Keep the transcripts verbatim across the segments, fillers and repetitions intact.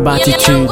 Batitude.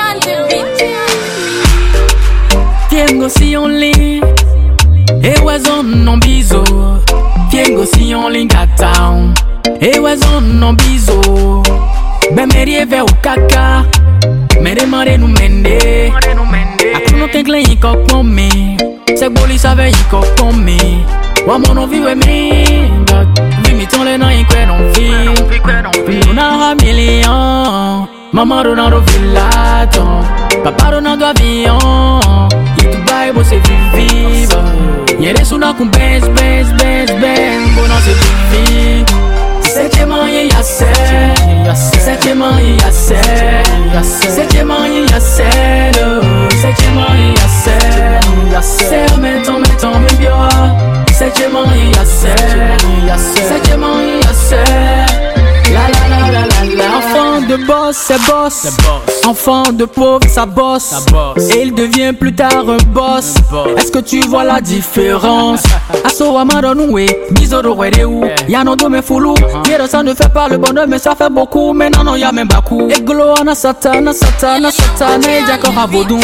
Tiengo si on lit, et oiseau non biso. Tiengo si on lit town, et oiseau non biso. Ben merie ve o kaka, mere mare nu mende. Akuno kenkle yiko kome, se boli save yiko kome. Wamono viwe mi, vimi tonle na yinkwe non vi. Una million, maman Ronaldo Villaton, papa Ronaldo avion. E tu vai você viva. Yere suna com bens, bens, bens, bens. Bon non c'est vivi. Sete mãe ya se, sete mãe ya se, sete mãe ya se, sete mãe ya se, se meton meton me bio. Sete mãe ya se, sete mãe ya se. La la la la la la. Enfant de boss, c'est boss. Enfant de pauvre, ça bosse. Et il devient plus tard un boss. Est-ce que tu vois la différence? Asso amaronoué, bisoro wedeu. Y'a non do me foulou. Y'a ça ne fait pas le bonheur, mais ça fait beaucoup. Mais non, non, y'a même beaucoup. Et glo, na satana, satana, satana. Et y'a encore à vaudou.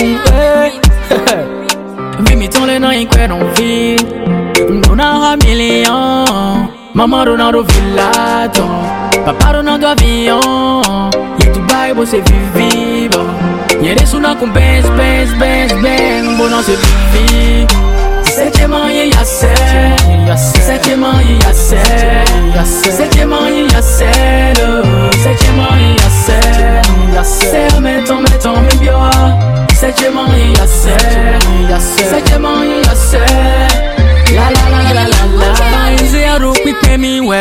Vimi ton le nan yinkwe non vi. Nona million. Maman Ronaldo Villaton, papa Ronaldo avion. E tu vai você vive. Yere suna com bens, bens, bens, bens. Bon non c'est vivi. Sete mãe ya se, sete mãe ya se, sete mãe ya se, sete mãe ya se. Se meton meton me bio. Sete mãe ya se, sete mãe ya se. La la la la la la. Zero pipe mi we.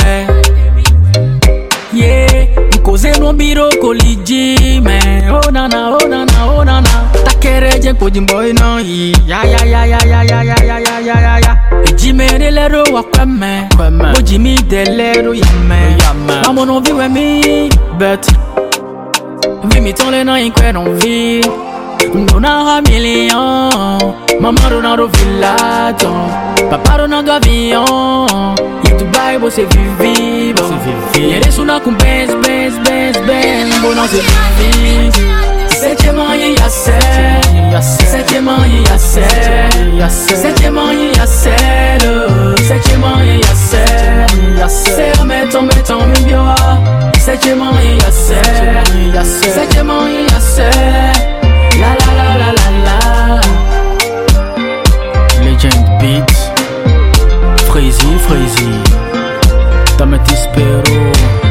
Yeah, mkoze no biro koliji me. Oh na na, oh na na, oh na na. Takere je ko jimboy no yi. Ya ya ya ya ya ya ya ya ya ya ya ya. Ejime de lero wa kweme. Mo jimi de lero yame. Mamo no vi we mi, but vi mi ton le na yinkwe non vi. Nona million, maman Ronaldo Villaton, papa Ronaldo avion. E tu vai você vive. Yere suna com bens, bens, bens, bens. Bon non c'est vivi. Sete mãe ya se, sete mãe ya se, sete mãe ya se, sete mãe ya se. Se meton meton me bio. Sete mãe ya se, sete mãe ya se. La la la la la la. Legend Beats, Freezy, Freezy. Dame te espero.